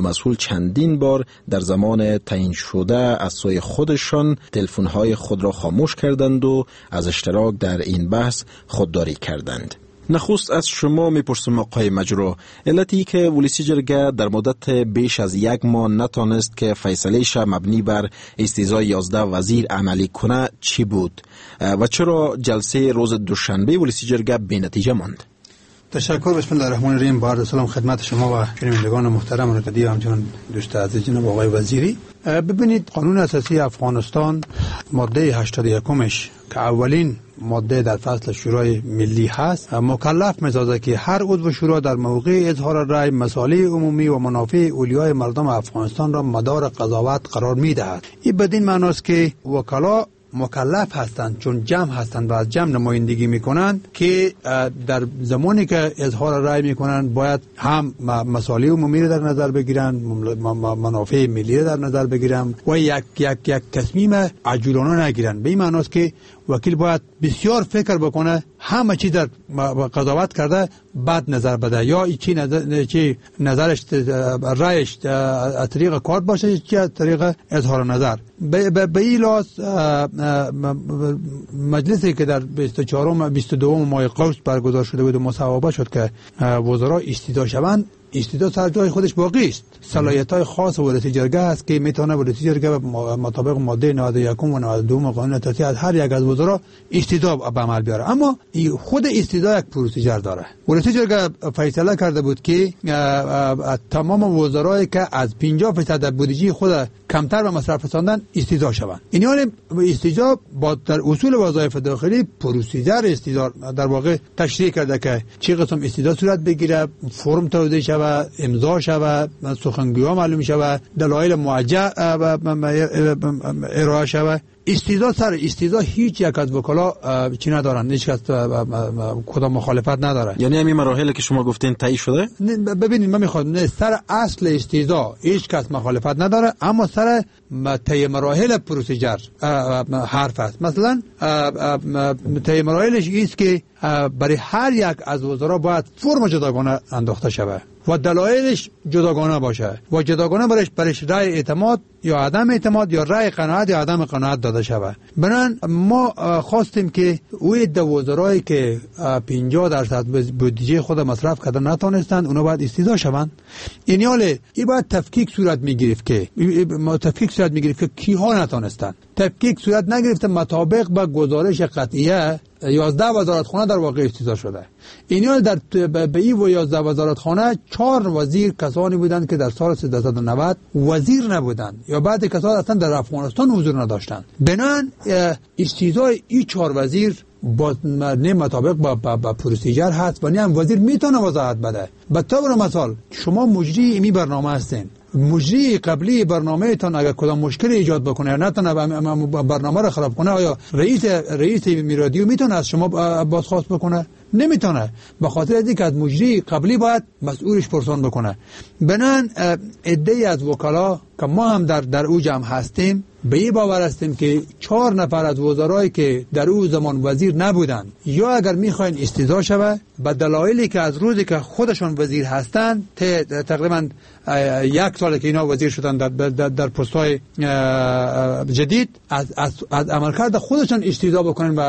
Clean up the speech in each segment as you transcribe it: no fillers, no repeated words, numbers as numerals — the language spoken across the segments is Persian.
مسئول چندین بار در زمان تعیین شده از سوی خودشان تلفن‌های خود را خاموش کردند و از اشتراک در این بحث خودداری کردند. نخست از شما میپرسم آقای مجروح، علتی که ولسی جرگه در مدت بیش از 1 ماه نتانست که فیصله‌اش مبنی بر استیضای 11 وزیر عملی کنه چی بود و چرا جلسه روز دوشنبه ولسی جرگه بی نتیجه ماند؟ تشکر. بسم الله الرحمن الرحیم. با عرض سلام خدمت شما و شنوندگان محترم و نقدی و همچنین دوست عزیز جناب آقای وزیری. ببینید، قانون اساسی افغانستان ماده 81ش که اولین ماده در فصل شورای ملی هست مکلف می‌سازد که هر عضو شورا در موقع اظهار رأی مصالح عمومی و منافع اولیای مردم افغانستان را مدار قضاوت قرار می‌دهد. این بدین معنی است که وکلا مکلف هستند، چون جمع هستند و از جمع نمایندگی میکنند، که در زمانی که اظهار رأی میکنند باید هم مصالح عمومی را در نظر بگیرند، منافع ملی را در نظر بگیرند و یک تصمیم عجولانه نگیرند. به این معنی است که وکیل باید بسیار فکر بکنه، همه چی در قضاوت کرده بعد نظر بده، یا چی نظرش رأیش از طریق کارت باشه یا از طریق اظهار نظر. به این لحاظ مجلسی که در 22 ماه قوس برگزار شده بود و مصوبه شد که وزرا استیضا شوند، استیضا سر جای خودش باقی است. صلاحیت‌های خاص ولایت جرگه است که میتونه ولایت جرگه مطابق ماده 91 و 92 قانون اساسی از هر یک از وزرا استیضا به عمل بیاره. اما خود استیضا یک پروسیجر داره. ولایت جرگه فیصله کرده بود که تمام وزرایی که از 50% بودجه خود کمتر به مصرف رساندن استیضا شوند. این یعنی استیضا با در اصول وظایف داخلی پروسیجر استیضا در واقع تشریح کرده که چه قسم استیضا صورت بگیره، فرم توضیح شود، امضا شود، سخنگویان معلوم شود، دلایل موجه ارائه شود. استیضا سر استیضا هیچ یک از وکلا چی ندارن، هیچ کس کدام مخالفت نداره. یعنی همین مراحلی که شما گفتین طی شده؟ ببینید، من میخوام سر اصل استیضا هیچ کس مخالفت نداره، اما سر طی مراحل پروسیجر حرف است. مثلا طی مراحلش است که برای هر یک از وزرا باید فرم جداگانه انداخته شود و دلایلش جداگانه باشه و جداگانه برش رأی اعتماد یا عدم اعتماد یا رأی قناعت یا عدم قناعت داده شود. بنان ما خواستیم که اوی دو وزرایی که 50% بودجه خود مصرف کرده نتونستند، اونا باید استیضا شوند. این باید تفکیک صورت میگرفت که کیها نتونستند. تفکیک صورت نگرفته مطابق با گزارش قطعیه 11 وزارتخانه در واقع استیضا شده. اینها در به این 11 وزارتخانه 4 وزیر کسانی بودند که در سال 1390 وزیر نبودند یا بعد کسان اصلا در افغانستان حضور نداشتند. بنان استیضای این 4 وزیر با نه مطابق با پروسیجر هست و نه هم وزیر میتونه وضاحت بده. به طور مثال شما مجری این برنامه هستین، مجری قبلی برنامه تان اگر کدام مشکل ایجاد بکنه یا نتونه برنامه رو خراب کنه، آیا رئیس رادیو میتونه از شما بازخواست بکنه؟ نمیتونه. به خاطر اینکه از مجری قبلی باید مسئولش پرسان بکنه. بنان عده‌ای از وکلا که ما هم در او جمع هستیم به این باور هستیم که 4 نفر از وزرایی که در او زمان وزیر نبودند یا اگر میخواین استیضا شود به دلایلی که از روزی که خودشان وزیر هستند تقریبا 1 سال که اینا وزیر شدن در پست‌های جدید از عملکرد خودشان استیضا بکنن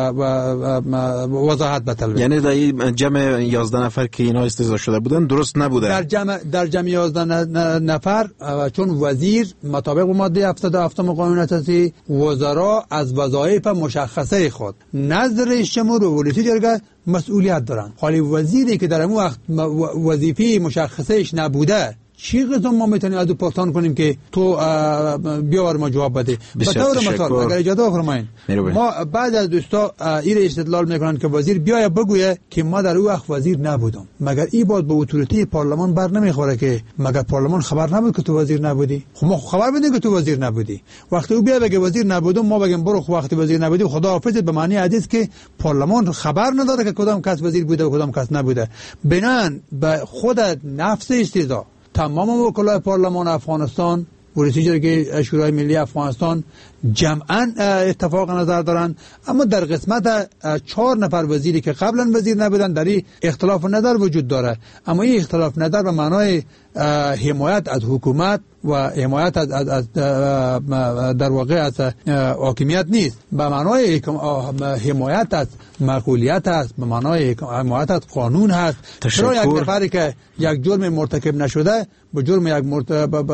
و وضاحت بطلبه. یعنی در این جمع 11 نفر که اینا استیضا شده بودن درست نبوده. در جمع 11 نفر چون وزیر مطابق ماده 77 قانون اساسی وزرا از وظایف مشخصه خود نزد رئیس جمهور و ولایت جرگه مسئولیت دارن. حالی وزیری که در اون وقت وظیفه مشخصهش نبوده چی قسم ما میتونیم از او پرسان کنیم که تو بیار ما جواب بده؟ به طور مثال اگر اجازه بفرمایید، ما بعد از دوستا این استدلال میکنن که وزیر بیاید بگویه که ما در اون وقت وزیر نبودم، مگر این باید به اتوریته پارلمان بر نمیخوره که مگر پارلمان خبر نبود که تو وزیر نبودی؟ خب ما خبر بدیم که تو وزیر نبودی. وقتی او بیا بگه وزیر نبودم ما بگیم برو وقتی وزیر نبودی خدا حافظ، به معنی حدیث که پارلمان خبر نداره که کدام کس وزیر بوده و کدام کس نبوده. بنان به خود نفس استیضا تمام وکلای پارلمان افغانستان ولایت جرگه شورای ملی افغانستان جمعاً اتفاق نظر دارن، اما در قسمت 4 نفر وزیری که قبلا وزیر نبودن در این اختلاف نظر وجود داره. اما این اختلاف نظر به معنای حمایت از حکومت و حمایت از در واقع از حاکمیت نیست، به معنای حمایت از معقولیت است، به معنای حمایت از قانون هست. چرا یک نفری که یک جرم مرتکب نشده به جرم یک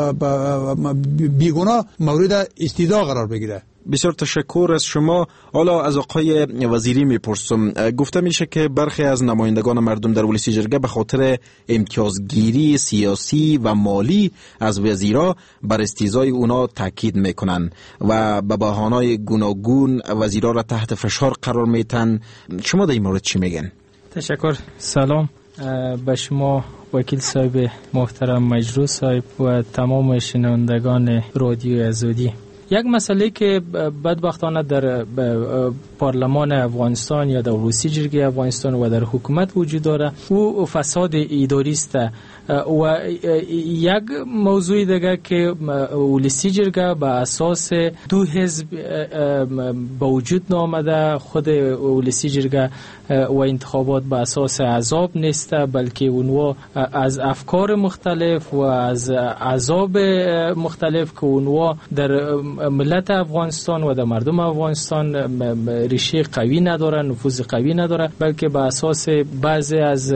بیگناه مورد استیضاح قرار بگیره؟ بسیار تشکر از شما. حالا از آقای وزیری میپرسم، گفته میشه که برخی از نمایندگان مردم در ولسی جرگه به خاطر امتیازگیری سیاسی و مالی از وزیرا بر استیضای اونا تاکید میکنن و به بهانه‌های گوناگون وزیرا را تحت فشار قرار میتن. شما در این مورد چی میگن؟ تشکر. سلام به شما وکیل صاحب محترم مجروح صاحب و تمام شنوندگان رادیو آزادی. یک مسئله که بدبختانه در پارلمان افغانستان یا در ولسی جرگه افغانستان و در حکومت وجود داره او فساد اداری است و یک موضوع دیگه که ولسی جرگه به اساس دو حزب به وجود نامده، خود ولسی جرگه و انتخابات به اساس احزاب نیست بلکه اونها از افکار مختلف و از احزاب مختلف که اونها در ملت افغانستان و در مردم افغانستان ریشه قوی ندارن، نفوذ قوی ندارن، بلکه به اساس بعضی از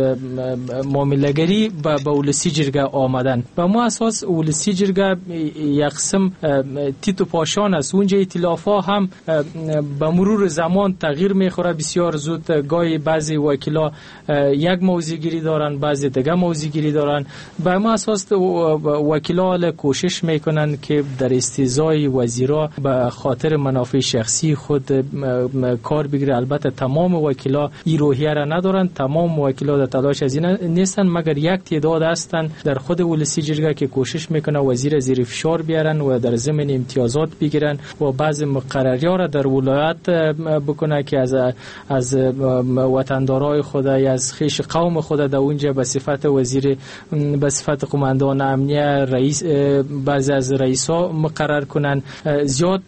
معامله‌گری به ولسی جرگه آمدن. به ما اساس ولسی جرگه یک قسم تیت و پاشان است. اونجا ائتلاف‌ها هم به مرور زمان تغییر می‌خوره بسیار زود. گاهی بعضی وکیلا یک موضع‌گیری دارن، بعضی دیگه موضع‌گیری دارن. به ما اساس وکیلا کوشش میکنن که در استیضای وزیرا به خاطر منافع شخصی خود کار بگیره. البته تمام وکیلا این روحیه را ندارن، تمام وکیلا در تلاش از این نیستن، مگر یک تعداد هستند در خود ولسی جرگه که کوشش میکنه وزیر زیر فشار بیارن و در ضمن امتیازات بگیرن و بعض مقرری‌ها را در ولایت بکنه که از وطندارای خود، از خیش قوم خود در اونجا به صفت وزیر، به صفت قماندان امنیه، رئیس، بعضی از رئیسا مقرر کنن. زیاد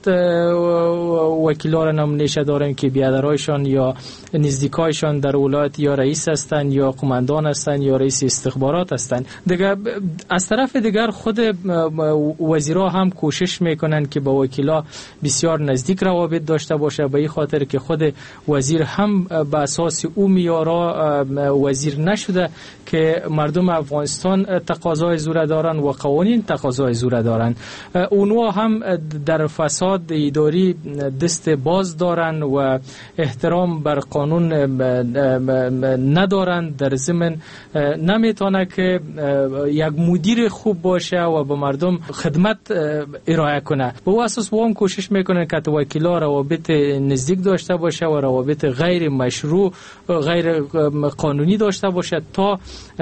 وکیلا را نمونه‌اش دارن که بیادرایشان یا نزدیکایشان در ولایت یا رئیس هستن یا قماندان هستن یا رئیس استخبارات هستن. دیگه از طرف دیگر خود وزیرا هم کوشش میکنن که با وکیلا بسیار نزدیک روابط داشته باشه، به این خاطر که خود وزیر هم به اساس او میارا وزیر نشده که مردم افغانستان تقاضای زور دارن و قوانین تقاضای زور دارن. اونها هم در فساد اداری دست باز دارن و احترام بر قانون ندارن. در ضمن نمیتونه که یک مدیر خوب باشه و به مردم خدمت ارائه کنه. به اساس وام کوشش میکنن که وکیلا روابط نزدیک داشته باشه و روابط غیر مشروع، غیر قانونی داشته باشه تا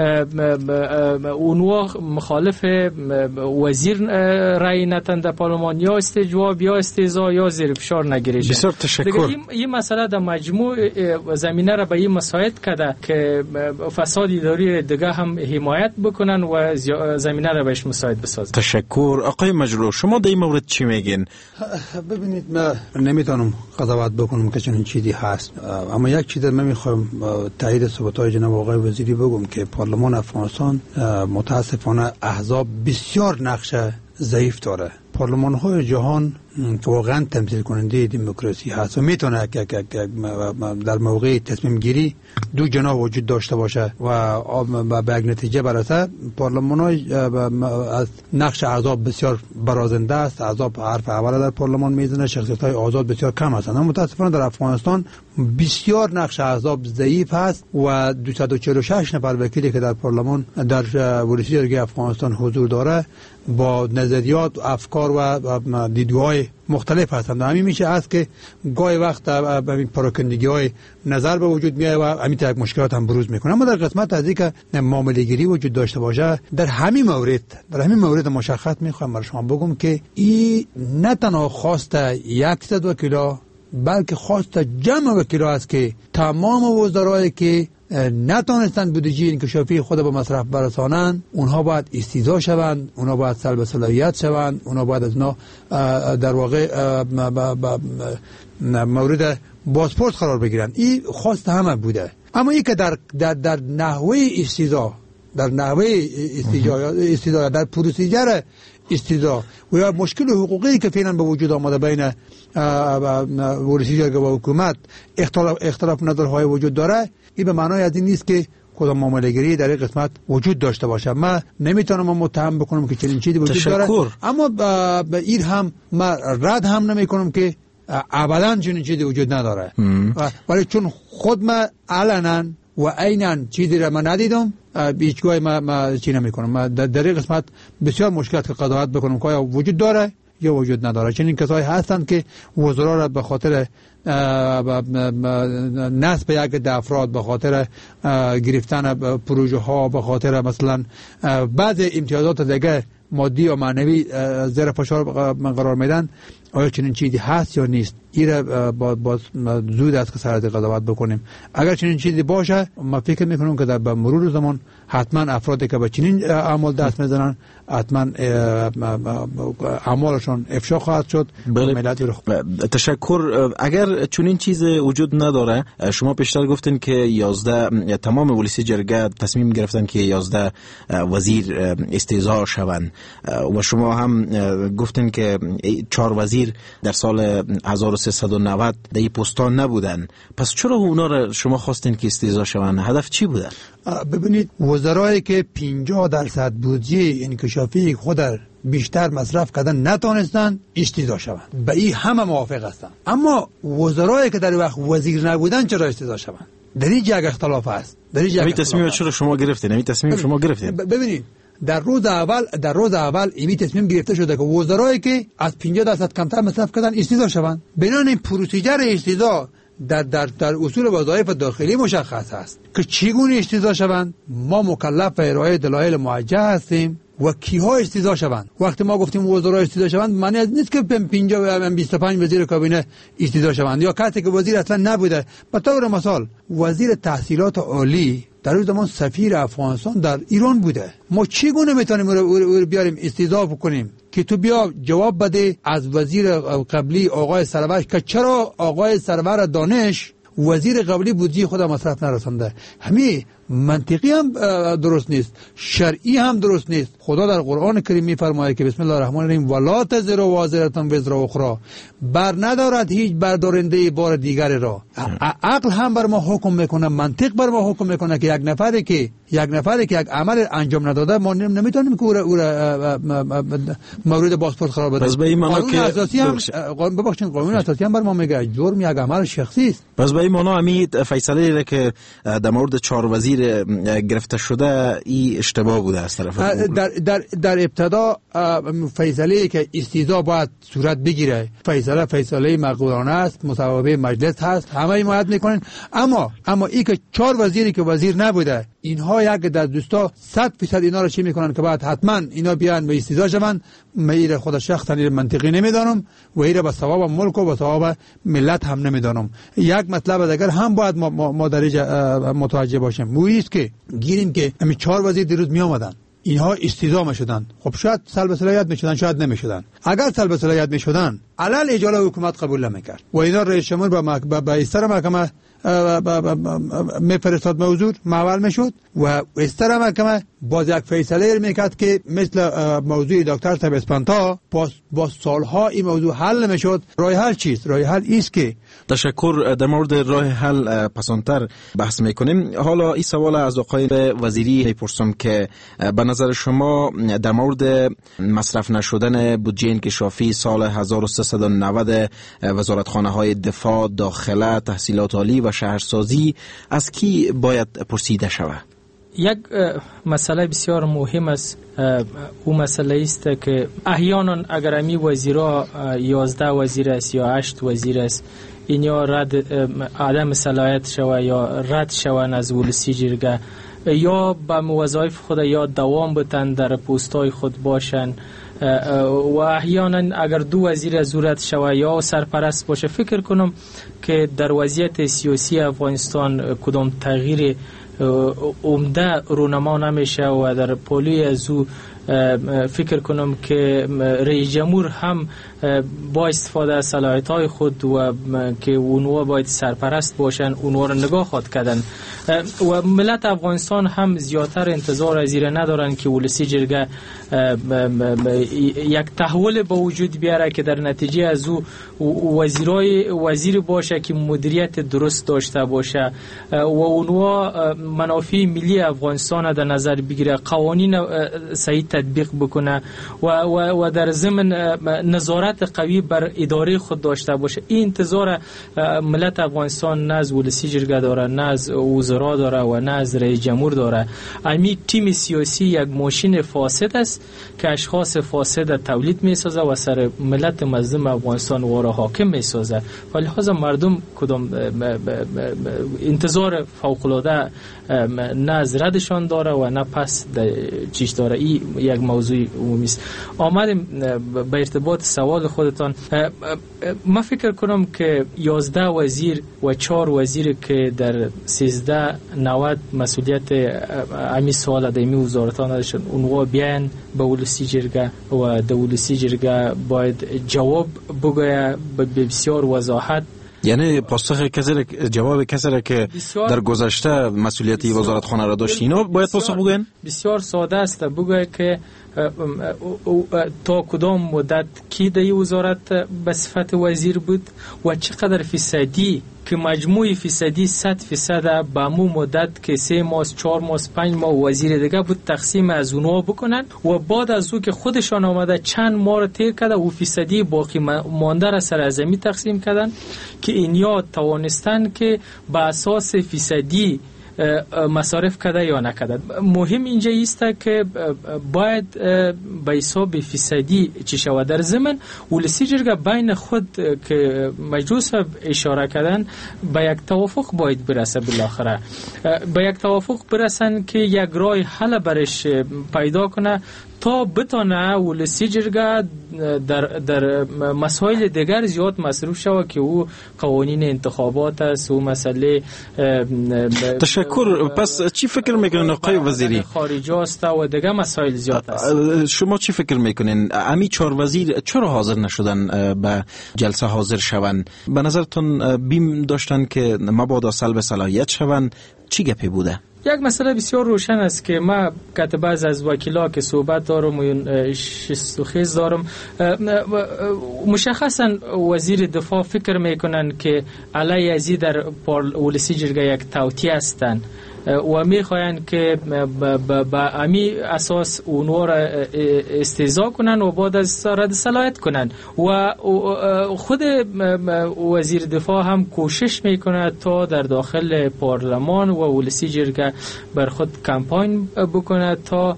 اونها مخالف وزیر رای نتن در پارلمان، یا استجواب یا استیضا یا زیر فشار نگیرش. بسیار تشکر. این مسئله در مجموع زمینه را به این مساعد کرده که فساد اداری دیگه هم حمایت بکنن و زمینه را بهش مساعد بسازن. تشکر. آقای مجروح، شما در این مورد چی میگین؟ ببینید، من نمیتونم قضاوت بکنم که چنین چیزی هست، اما یک چیز من میخوام تایید صحبت‌های جناب آقای وزیری بگم که پارلمان افغانستان متاسفانه احزاب بسیار نقش ضعیف داره. پارلمان‌های جهان واقعا تمثیل کننده دموکراسی هست و میتونه در موقع تصمیم گیری دو جناح وجود داشته باشه و به یک نتیجه برسه. پارلمان‌های از نقش احزاب بسیار برازنده است. احزاب حرف اول در پارلمان میزنه، شخصیت‌های آزاد بسیار کم هستند. اما متاسفانه در افغانستان بسیار نقش احزاب ضعیف است و 246 نفر وکیلی که در پارلمان در ولسی جرگه افغانستان حضور داره با نظریات، افکار و دیدگاه‌های مختلف هستند. همین میشه است که گاهی وقت همین پراکندگی‌های نظر به وجود میاد و همین یک مشکلات هم بروز میکنه. اما در قسمت از اینکه معامله‌گیری وجود داشته باشه، در همین مورد مشخص میخوام برای شما بگم که این نه تنها خواست 100 وکیلا بلکه خواست جمع وکیلا است که تمام وزرایی که نتونستند بودجه انکشافی خود به مصرف برسانند، اونها باید استیضاح شوند، اونها باید سلب صلاحیت شوند، اونها باید از اینا در واقع مورد بازپرس قرار بگیرند. این خواست همه بوده. اما این که در نحوه استیضاح در نحوه استیضاح، در پروسیجر استیضاح و یا مشکل حقوقی که فعلا به وجود آمده بین ولسی جرگه و حکومت، اختلاف نظرهای وجود داره، این به معنای از این نیست که کدام معامله‌گری در این قسمت وجود داشته باشه. من نمیتونم متهم بکنم که چنین چیزی وجود داره، اما به این هم من رد هم نمیکنم که ابدا چنین چیزی وجود نداره، ولی چون خود من علنا و عینا چیزی را من ندیدم، هیچگاه ما چی نمیکنم. من در این قسمت بسیار مشکلات که قضاوت بکنم که آیا وجود داره یا وجود نداره. چنین کسایی هستند که وزرا را به خاطر نصب یک افراد، به خاطر گرفتن پروژه ها، به خاطر مثلا بعض امتیازات دیگه مادی و معنوی زیر فشار قرار میدن. آیا چنین چیزی هست یا نیست؟ این با زود است که سرعت قضاوت بکنیم. اگر چنین چیزی باشه، من فکر میکنم که در مرور زمان حتما افرادی که به چنین اعمال دست میزنن حتما اعمالشون افشا خواهد شد. تشکر. اگر چنین چیز وجود نداره، شما پیشتر گفتین که 11 تمام ولسی جرگه تصمیم گرفتن که 11 وزیر استیضاح شوند و شما هم گفتین که 4 وزیر در سال 1390 در این پستان نبودن. پس چرا اونا را شما خواستین که استیضاح شوند؟ هدف چی بوده؟ ببینید، وزرایی که 50% بودجه انکشافی خود بیشتر مصرف کردن نتونستن استیضاح شوند. به این همه موافق هستن. اما وزرایی که در وقت وزیر نبودن چرا استیضاح شوند؟ در این جای اختلاف است. این تصمیم چرا شما گرفتین؟ این تصمیم شما گرفتین؟ ببینید، در روز اول این تصمیم گرفته شده که وزرایی که از 50% کمتر مصرف کردن استیضاح شوند. بنابراین پروسیجر استیضاح در اصول وظایف داخلی مشخص است که چگونه استیضاح شوند. ما مکلف به ارائه دلایل موجه هستیم و کیها استیضاح شوند. وقتی ما گفتیم وزرا استیضاح شوند، معنی از نیست که 25 وزیر کابینه استیضاح شوند یا کسی که وزیر اصلا نبوده. به طور مثال وزیر تحصیلات عالی در اون زمان سفیر افغانستان در ایران بوده. ما چگونه میتونیم او بیاریم استیضاح بکنیم که تو بیا جواب بده از وزیر قبلی آقای سرور که چرا آقای سرور دانش وزیر قبلی بودجه خود مصرف نرسانده؟ همین منطقی هم درست نیست، شرعی هم درست نیست. خدا در قرآن کریم میفرماید که بسم الله الرحمن الرحیم ولا تزر وازرة وزر اخرى، بر ندارد هیچ بردارنده بار دیگر را. عقل هم بر ما حکم میکنه، منطق بر ما حکم میکنه که یک نفری که یک عمل انجام نداده، ما نمیتونیم که او را مورد بازپرس قرار بدیم. قانون اساسی هم قانون اساسی هم بر ما میگه جرم یک عمل شخصی است. پس به این معنا همین فیصله را که در مورد 4 وزیر گرفته شده این اشتباه بوده از طرف در ابتدا فیصله که استیضاح باید صورت بگیره، فیصله معقولانه است، مصوبه مجلس هست، همه حمایت میکنن. اما این که 4 وزیری که وزیر نبوده، اینها یک در دوستا 100% اینا رو چی میکنن که بعد حتما اینا بیان به استیضاح شوند. من خود شخصا منطقی نمیدانم و ایره به ثواب ملک و به ثواب ملت هم نمیدانم. یک مطلب دیگر هم باید ما درجه متوجه باشیم، و است که گیریم که همین 4 وزیر دیروز می آمدن، اینها استیضاح شدن. خب شاید سلب صلاحیت میشدن، شاید نمیشدن. اگر سلب صلاحیت میشدن علل اجاله حکومت قبول نمیکرد و اینا رئیس جمهور به استر محکمه میفرستاد، موضوع محول میشد و استر محکمه باز یک فیصله میکرد که مثل موضوع دکتر صاحب اسپانتا با سالها این موضوع حل نمیشد. راه حل چیست؟ راه حل ایست که تشکر. در مورد راه حل پسانتر بحث میکنیم. حالا این سوال از آقای وزیری میپرسم که به نظر شما در مورد مصرف نشدن بودجه انکشافی سال 1390 وزارتخانه های دفاع، داخله، تحصیلات عالی و شهرسازی از کی باید پرسیده شود؟ یک مسئله بسیار مهم است. او مسئله است که احیانا اگر امی وزیرا 11 وزیر است یا 8 وزیر است، این یا عدم صلاحیت شود یا رد شوند از ولسی جرگه یا به وظایف خود یا دوام بتن در پست‌های خود باشن و احیانا اگر 2 وزیر از رد شود یا سرپرست باشه، فکر کنم که در وضعیت سیاسی افغانستان کدام تغییر عمده رونما نمیشه و در پالوی از او فکر کنم که رئیس جمهور هم با استفاده از صلاحیت‌های خود و که اونها باید سرپرست باشن اونها رو نگاه خود کردن و ملت افغانستان هم زیادتر انتظار از این ندارن که ولسی جرگه یک تحول به وجود بیاره که در نتیجه از او وزیر باشه که مدیریت درست داشته باشه و اونها منافع ملی افغانستان در نظر بگیره، قوانین صحیح تطبیق بکنه و در ضمن نظارت قوی بر اداره خود داشته باشه. این انتظار ملت افغانستان نه از ولسی جرگه داره، نه از وزرا داره و نه از رئیس جمهور داره. امی تیم سیاسی یک ماشین فاسد است که اشخاص فاسد تولید میسازه و سر ملت مظلوم افغانستان واره حاکم میسازه. ولی لحاظا مردم کدام انتظار فوق العاده نه از ردشان داره و نه پس چیش داره. این یک موضوع عمومی است. آمدیم به ارتباط سوال خودتان. من فکر کنم که 11 وزیر و 4 وزیر که در 1390 مسئولیت امی سوال دایمی وزارتان داشتن اونها بیان به ولسی جرگه و د ولسی جرگه باید جواب بگویه به بسیار وضاحت. یعنی پاسخ کسی جواب کسی را که در گذشته مسئولیت وزارتخانه را داشت اینا باید پاسخ بگوین؟ بسیار ساده است بگوید که تا کدام مدت کی در وزارت به صفت وزیر بود و چقدر فیصدی که مجموع فیصدی 100% به مو مدت که 3 ماه 4 ماه 5 ماه وزیر دیگه بود تقسیم از اونها بکنن و بعد از او که خودشان آمده چند ماه رو تیر کرده و فیصدی باقی مانده را سر از زمین تقسیم کردن که اینیا توانستن که به اساس فیصدی مصارف کرده یا نکرده. مهم اینجا است که باید به حساب فیصدی چی شود. در ضمن ولسی جرگه بین خود که مجلس اشاره کردن به یک توافق باید برسه، بالاخره به یک توافق برسن که یک راه حل برش پیدا کنه تا بتانه ولسی جرگه در مسائل دیگر زیاد مصروف شود که او قوانین انتخابات است و مسئله. تشکر. پس چی فکر میکنین آقای وزیری؟ خارجی است و دیگر مسائل زیاد است. شما چی فکر میکنین امی 4 وزیر چرا حاضر نشدن به جلسه حاضر شوند؟ به نظرتون بیم داشتن که مبادا سلب صلاحیت شوند؟ چی گپی بوده؟ یک مسئله بسیار روشن است که ما کتبه از وکیلا که صحبت دارم و شستوخیز دارم، مشخصا وزیر دفاع فکر میکنن که علیه ازی در ولسی جرگه یک توطئه هستند و میخواین که با امی اساس اونها را استهزا کنن و بعد از رد صلاحیت کنن و خود وزیر دفاع هم کوشش میکنه تا در داخل پارلمان و ولسی جرگه بر خود کمپاین بکنه تا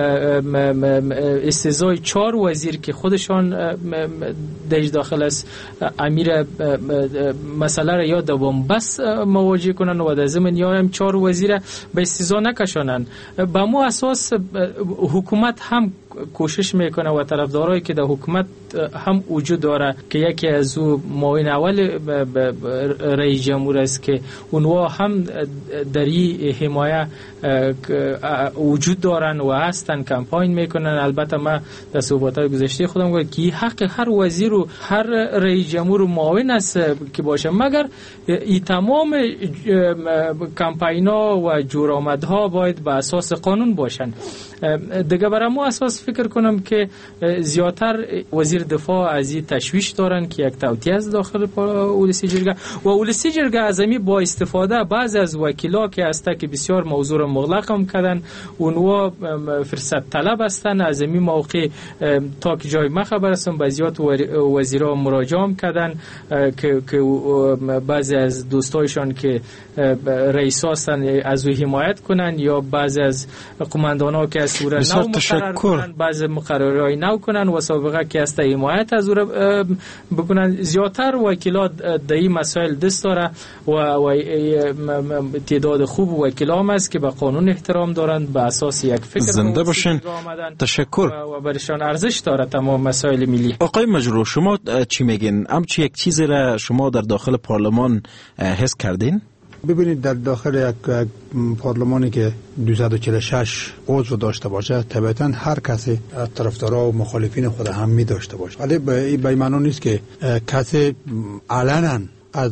استهزای 4 وزیر که خودشان دیش داخل است امیر مسئله را یا دوام بس مواجه کنن و در ضمن یا هم 4 وزیر به استهزا نکشانن. با مو اساس حکومت هم کوشش میکنه و طرفدارایی که در حکومت هم وجود داره که یکی از او معاون اول رئیس جمهور است که اونها هم در این حمایه وجود دارن و هستن کمپاین میکنن. البته ما در صحبت‌های گذشته خودم گفتم که حق هر وزیر و هر رئیس جمهور و معاون است که باشه، مگر این تمام کمپاینا و جرآمدها باید به اساس قانون باشن. دیگه برای ما اساس فکر کنم که زیادتر وزیر دفاع از این تشویش دارن که یک توطئه از داخل ولسی جرگه و ولسی جرگه از امی با استفاده بعضی از وکیلا که هسته که بسیار موضوع مغلق هم کردن اونها فرصت طلب هستن از امی موقع تا که جای ما خبر هستم بعضیات وزیرا مراجعه کردن که بعضی از دوستایشان که رئیس هستن از او حمایت کنن یا بعضی از قماندانا که از سوره نو مقرر کنن، بعضی مقررهای نو کنن و سابقه که است حمایت از او بکنن. زیادتر وکیلا در این مسائل دست داره و تعداد خوب وکیلا هم است که به قانون احترام دارن، به اساس یک فکر زنده باشن. تشکر. و برشان ارزش داره تمام مسائل ملی. آقای مجروح شما چی میگین؟ همچی یک چیزی را شما در داخل پارلمان حس کردین؟ ببینید در داخل یک پارلمانی که 246 عضو داشته باشه، طبعا هر کسی طرفدارا و مخالفین خود هم می داشته باشه، ولی به این معنی نیست که کسی علنا از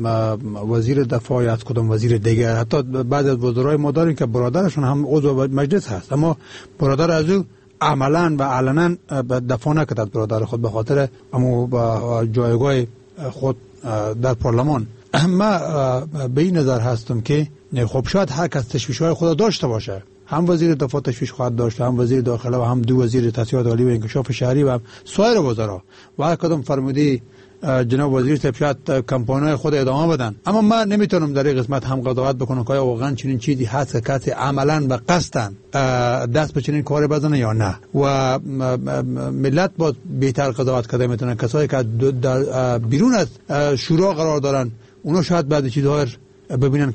وزیر دفاع از کدام وزیر دیگه، حتی بعضی از وزرای ما داریم که برادرشون هم عضو مجلس هست، اما برادر از او عملا و علنا دفاع نکرد از برادر خود به خاطر اما جایگاه خود در پارلمان. اما به این نظر هستم که خب شاید هر کس تشویش‌های خود داشته باشه، هم وزیر دفاع تشویش خواهد داشت، هم وزیر داخله و هم دو وزیر تسهیلات عالی و انکشاف شهری و سایر وزرا و هر کدام فرمودی جناب وزیر صاحب شاید کمپانی‌های خود ادامه بدن. اما من نمیتونم در این قسمت هم قضاوت بکنم که واقعا چنین چیزی هست که کسی عملاً و قصداً دست به چنین کاری بزنه یا نه، و ملت با بهتر قضاوت کرده میتونن. کسایی که در بیرون از شورا قرار دارن اونا شاید بعد چیزها ببینن که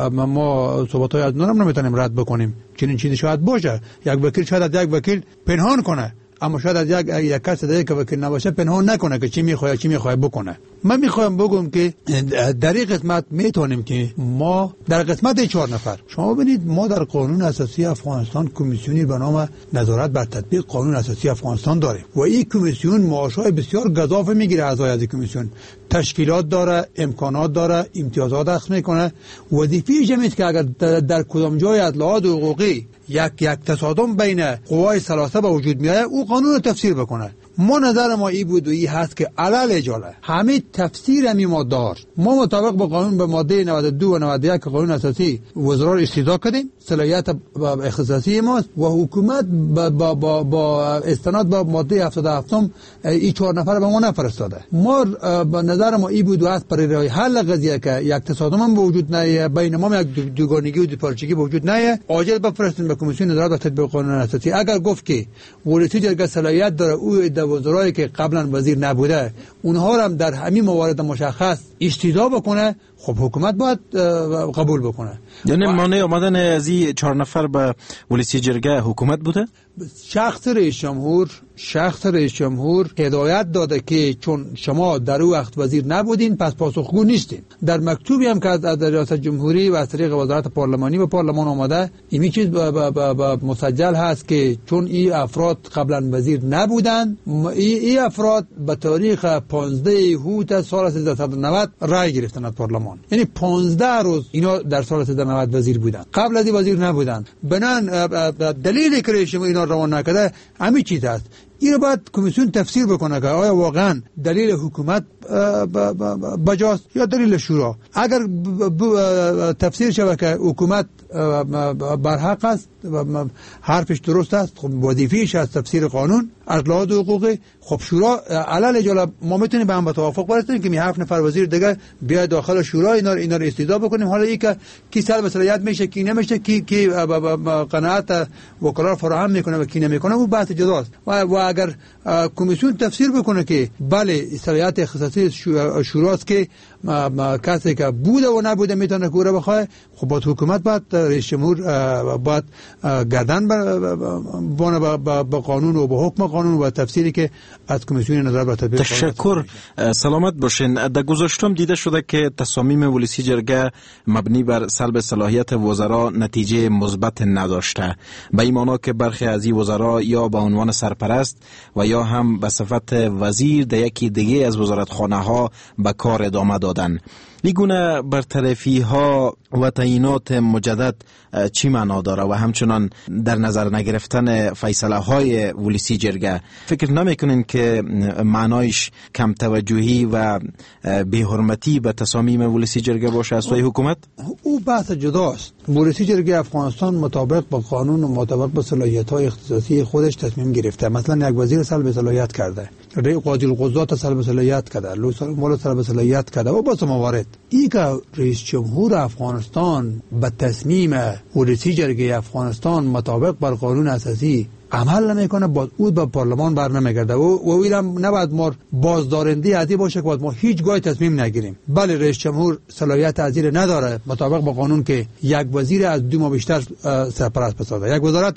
ما صحبت‌های از نرم نمیتونیم رد بکنیم. چنین چیزی شاید باشه، یک وکیل شاید از یک وکیل پنهان کنه، اما شاید از یک کس دیگه که وکیل نباشه پنهان نکنه که چی میخواد بکنه. من میخوایم بگم که در این قسمت میتونیم که ما در قسمت 4 نفر، شما ببینید ما در قانون اساسی افغانستان کمیسیونی به نام نظارت بر تطبیق قانون اساسی افغانستان داریم و این کمیسیون معاشهای بسیار گزاف میگیره. اعضای از کمیسیون تشکیلات داره، امکانات داره، امتیازات اخذ میکنه. وظیفه‌ش این است که اگر در کدام جای از لحاظ حقوقی یک تصادم بین قوای ثلاثه به وجود میاد، او قانون رو تفسیر بکنه. ما نظر ما این بود و این هست که علل اجاله همه تفسیر همی ما دار، ما مطابق با قانون به ماده 92 و 91 قانون اساسی وزرا را استدعا کردیم، صلاحیت اختصاصی ماست و حکومت با استناد به ماده 77 این 4 نفر به ما نفرستاده. ما به نظر ما این بود و هست برای راه حل قضیه که یک تصادم هم به وجود نیه، بین ما یک دوگانگی و دوپارچگی به وجود نیه، عاجل بفرستیم به کمیسیون نظارت بر تطبیق قانون اساسی. اگر گفت که ولایت جرگه صلاحیت داره او وزرایی که قبلا وزیر نبوده اونها هم در همین موارد مشخص استدعا بکنه، خب حکومت باید قبول بکنه. یعنی مانع آمدن از این 4 نفر به ولایت جرگه حکومت بوده؟ شخص رئیس جمهور هدایت داده که چون شما در اون وقت وزیر نبودین پس پاسخگو نیستین. در مکتوبی هم که از ریاست جمهوری و از طریق وزارت پارلمانی به پارلمان آمده این چیز مسجل هست که چون این افراد قبلا وزیر نبودن، این افراد به تاریخ 15 اوت سال 1390 رای گرفتن از پارلمان، یعنی 15 روز اینا در سال 1390 وزیر بودن، قبل از این وزیر نبودن. بنان دلیلی که رئیس جمهور اینا روان نکرده همین چیز است. این رو باید کمیسیون تفسیر بکنه که آیا واقعا دلیل حکومت بجاست یا دلیل شورا. اگر تفسیر شود که حکومت برحق است حرفش درست است، خب وظیفه‌اش از تفسیر قانون از لحاظ حقوقی، خب شورا علل اجاله ما میتونیم به هم توافق برسیم که می 7 نفر وزیر دیگه بیاد داخل شورا اینا رو استدعا بکنیم. حالا این که کی سلب صلاحیت میشه کی نمیشه، کی قناعت وکلا فراهم میکنه و کی نمیکنه، اون بحث جداست. و اگر کمیسیون تفسیر بکنه که بله صلاحیت اختصاصی شوراست که کسی که بوده و نبوده میتونه کوره بخواه، خب با حکومت باید رئیس جمهور باید گردن بانه با قانون و با حکم قانون و تفسیری که از کمیسیون نظر بر تطبیق. تشکر، سلامت باشین. در گذشتم دیده شده که تصامیم ولایت جرگه مبنی بر سلب صلاحیت وزرا نتیجه مثبت نداشته، به این معنی که برخی از این وزرا یا به عنوان سرپرست و یا هم به صفت وزیر در یکی دیگه از وزارتخانه ها به کار ادامه دادن. این گونه برطرفی ها و تعیینات مجدد چی معنا داره و همچنان در نظر نگرفتن فیصله های ولایت جرگه فکر نمیکنین که معنایش کم توجهی و بی‌حرمتی به تصامیم ولایت جرگه باشه از سوی حکومت؟ او بحث جداست. ولایت جرگه افغانستان مطابق با قانون و مطابق با صلاحیت های اختصاصی خودش تصمیم گرفته. مثلا یک وزیر سلب صلاحیت کرده، قاضی القضات سلب صلاحیت کرده، مول سلب صلاحیت کرده و با موارد. این که رئیس جمهور افغانستان به تصمیم ولایت جرگه افغانستان مطابق بر قانون اساسی عمل نمیکنه، باز او به پارلمان بر نمیگرده و ویرم نباید ما بازدارنده ازی باشه که باید ما هیچ گاهی تصمیم نگیریم. بله رئیس جمهور صلاحیت ازیر نداره مطابق با قانون که یک وزیر از 2 ماه بیشتر سرپرست بسازه، یک وزارت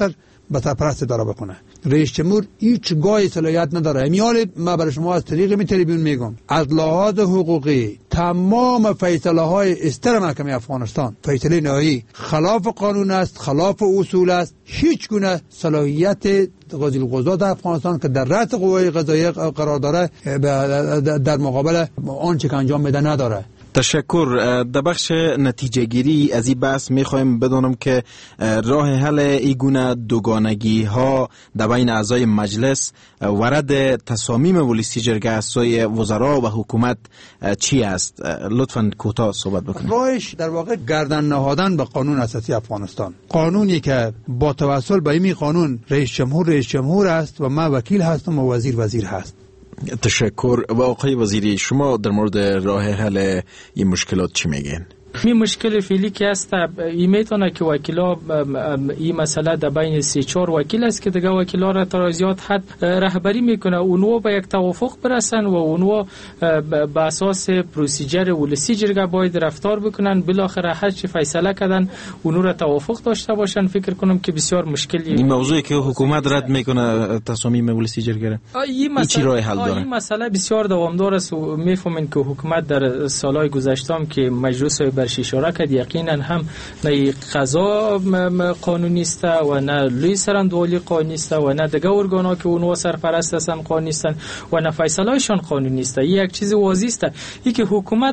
به سرپرست اداره بکنه. رئیس جمهور هیچ گاهی صلاحیت نداره. میال ما برای شما از طریق می تلویزیون میگم، از لحاظ حقوقی تمام فیصله های استر محکمه افغانستان فیصله نهایی خلاف قانون است، خلاف اصول است. هیچ گونه صلاحیت قاضی القضات در افغانستان که در رأس قوای قضاییه قرار داره در مقابل آنچه که انجام میده نداره. تشکر. در بخش نتیجه گیری از این بحث میخوایم بدونم که راه حل این گونه دوگانگی ها در بین اعضای مجلس ورد تصامیم ولسی جرگه از سوی وزرا و حکومت چی است؟ لطفاً کوتاه صحبت بکنید. راهش در واقع گردن نهادن به قانون اساسی افغانستان، قانونی که با توسل به این قانون رئیس جمهور است و ما وکیل هستم و وزیر هست. تشکر. و آقای وزیری، شما در مورد راه حل این مشکلات چی میگین؟ این مشکل فعلی که است این میتونه که وکیلا این مسئله در بین 3-4 وکیل است که دیگه وکیلا را تا زیاد حد رهبری میکنه، اونها به یک توافق برسن و اونها به اساس پروسیجر ولسی جرگه باید رفتار بکنن، بالاخره هر چی فیصله کردن اونها را توافق داشته باشن. فکر کنم که بسیار مشکلی این موضوعی که حکومت رد میکنه تصامیم ولسی جرگه چی راه حل داره؟ این مسئله بسیار دوامدار است و میفهمین که حکومت در سالهای گذشته هم که مجلس برش اشاره کرد یقینا هم نه قضا قانونی است و نه لوی سرندوالی قانونی است و نه دیگه ارگانا که اونها سرپرست هستن قانونی است و نه فیصله‌شان قانونی است. این یک چیز واضح است، این که حکومت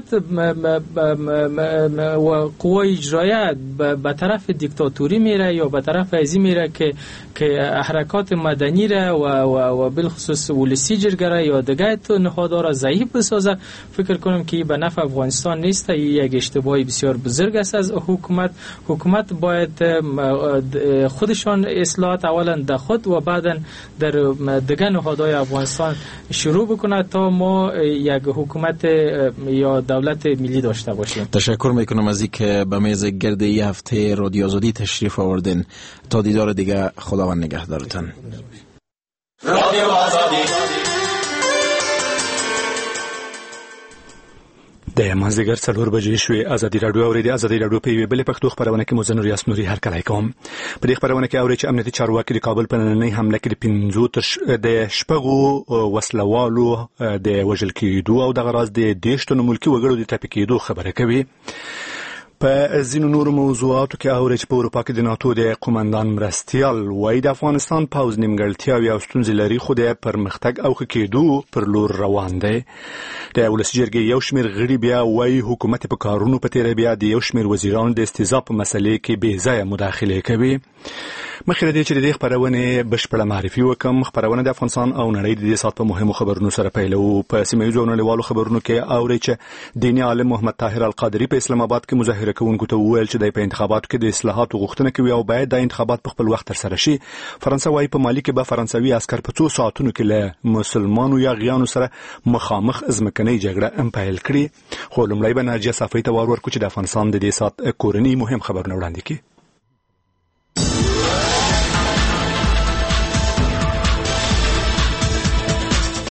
و قوای اجرایه به طرف دیکتاتوری میره یا به طرف ازی میره که حرکات مدنی را و بالخصوص ولسی جرگه را یا دیگه نهادها را ضعیف بسازه. فکر کنم که به نفع افغانستان نیست. یک اشتباهی بسیار بزرگ است از حکومت باید خودشان اصلاحات اولا در خود و بعدا در دیگر نهادهای افغانستان شروع بکنه تا ما یک حکومت یا دولت ملی داشته باشیم. تشکر میکنم از اینکه به میز گرد این هفته رادیو آزادی تشریف آوردین. تا دیدار دیگه، خداوند نگهدارتان. رادیو آزادی د مازدیګر 4 بجې شوې. ازادي راډیو اورېدي. ازادي راډیو په یوې بلې پښتو خپرونه کې مزن ریاست نوري هرکلی کوم. په دې خپرونه کې اوري چې امنیتي چارواکي د کابل په نننۍ حمله کې د شپږو وسلوالو د وژل کېدو او دغه راز د 10 تنو ملکي وګړو د ټپي کېدو خبره کوي. په ځینو نورو موضوعاتو کې اوري چې په اروپا کې د ناتو د قومندان مرستیال وایي د افغانستان پوځ نیمګړتیاوې او ستونزې لري، خو د پرمختګ او ښه کېدو پر لور روان دی. د ولسي جرګې یو شمېر غړي بیا وایي حکومت په کارونو په تیره بیا د یو شمېر وزیرانو د استیضاح په مسلې کې بې ځایه مداخلې کوي. مخکې له دې چې د دې خپرونې بشپړه معرفي وکړم، خپرونه د افغانستان او نړۍ د دې ساعت په مهمو خبرونو سره پیلوو. په سیمه ییزو او نړیوالو خبرونو کې اوري چې دیني عالم محمد طاهر القادری په اسلام آباد کې مظاهره کوونکو ته وویل چې د په انتخاباتو کې د اصلاحاتو غوښتنه کوي او باید د انتخابات په خپل وخت ترسره شي. فرانسه وايي په مالي کې به فرانسوي عسكر په 2 ساعتونو کې له مسلمانو یا غیانو سره مخامخ ځمکنۍ جګړه پیل کړي. خو لومړی به ناجیه صافۍ ته وار ورکړو چې د افغانستان د دې ساعت کورني مهم خبرونه وړاندې کړي.